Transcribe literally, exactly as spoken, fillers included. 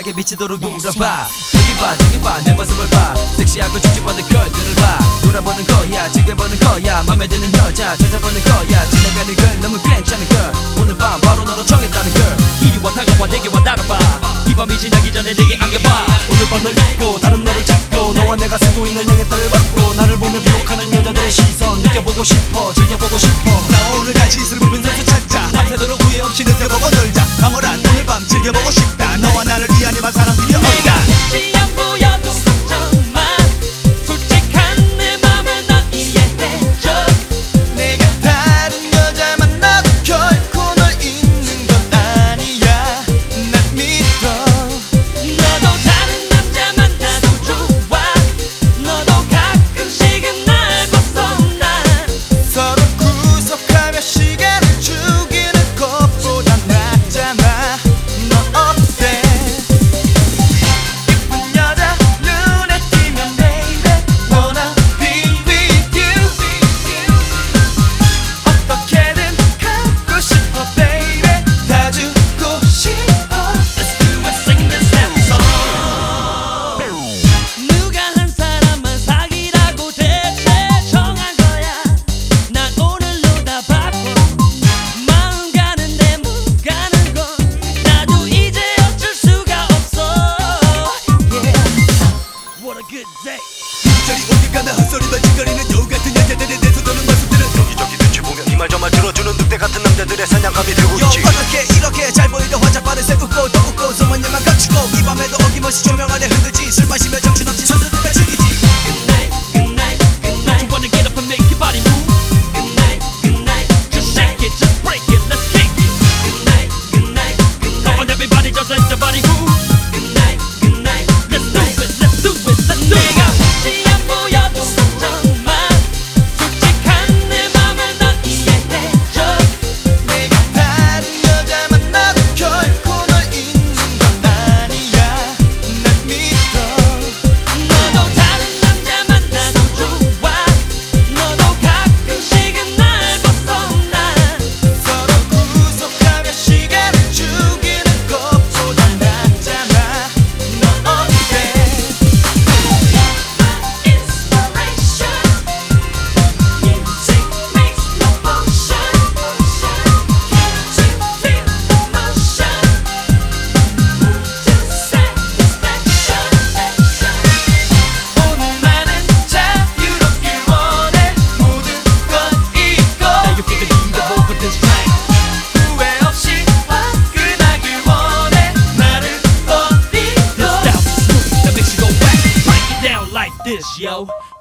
내게 미치도록 놀아봐. 여기 봐 저기 봐 내 모습을 봐. 섹시하고 축제받는 걸들을 봐. 놀아보는 거야 즐겨보는 거야. 맘에 드는 여자 찾아보는 거야. 지나가는 걸 너무 괜찮은 걸. 오늘 밤 바로 너로 정했다는 걸. 이리 와 다가와 내게 와 나가봐. 이 밤이 지나기 전에 내게 안겨봐. 오늘 밤 널 잊고 다른 너를 찾고 너와 내가 쓰고 있는 향의 털을 받고 나를 보며 비옥하는 여자들의 시선 느껴보고 싶어 즐겨보고 싶어. 나 오늘 같이 슬픈 선수 찾자. 밤새도록 후회 없이 느껴보고 놀자. 황홀한 오늘 밤 즐겨보고 싶다. 너와 나를 위한 이만 사랑 필요 없다. 빛이 안 보여도 걱정마. 솔직한 내 맘을 넌 이해해줘. 내가 다른 여자 만나도 결코 널 잊는 건 아니야. 난 믿어. 너도 다른 남자 만나도 좋아. 너도 가끔씩은 날 벗어나. 서로 구속하며 시간을 죽이는 것보다 낫잖아. 너 어때? 예쁜 여자 눈에 띄면 baby wanna be with you. 어떻게든 갖고 싶어 baby. 다 주고 싶어. Let's do it, sing this happy song. 누가 한 사람만 사귀라고 대체 정한 거야. 난 오늘로 다 바빠. 마음 가는데 못 가는 건 나도 이제 어쩔 수가 없어. Yeah, what a good day. 저리 오길 가나 헛소리만 짓거리는 여우 같은 여자들의 내 손도는 모습들은 여기저기 눈치 보며 이 말 저 말 들어주는 늑대 같은 남자들의 사냥감이 되고 요 있지. 어떻게 이렇게 잘 보이던 화장바를 새 웃고 또 웃고 소문열만 감추고 이 밤에도 어김없이 조명 아래 흔들지. 술 마시며 정신없이 손들들과 즐기지. Good night, good night, good night. You wanna get up and make your body move? Good night, good night. Just shake it, just break it, let's kick it. Good night, good night, good night. Come on everybody, just let your body move. Good night, good night. Let's do it, let's do it, let's do it. 내가 빛이 안 보여도 걱정 마. 솔직한 내 맘을 넌 이해해줘. 내가 다른 여자 만나도 결코 널 잊는 건 아니야. 난 믿어. 너도 다른 남자 만나도 좋아. 너도 가끔씩은 날 벗어나. 서로 구속하며 시간을 죽이는 것보다 낫잖아. 너 어때? Inspiration. Music makes no motion. Can't you feel the motion? To satisfaction. 오늘 나는 자유롭길 원해. 모든 건 잊고 Now you get the beat of over this track. 후회 없이 화끈하길 원해. 나를 버리고 This style is smooth that makes you go back. Break it down like this, yo.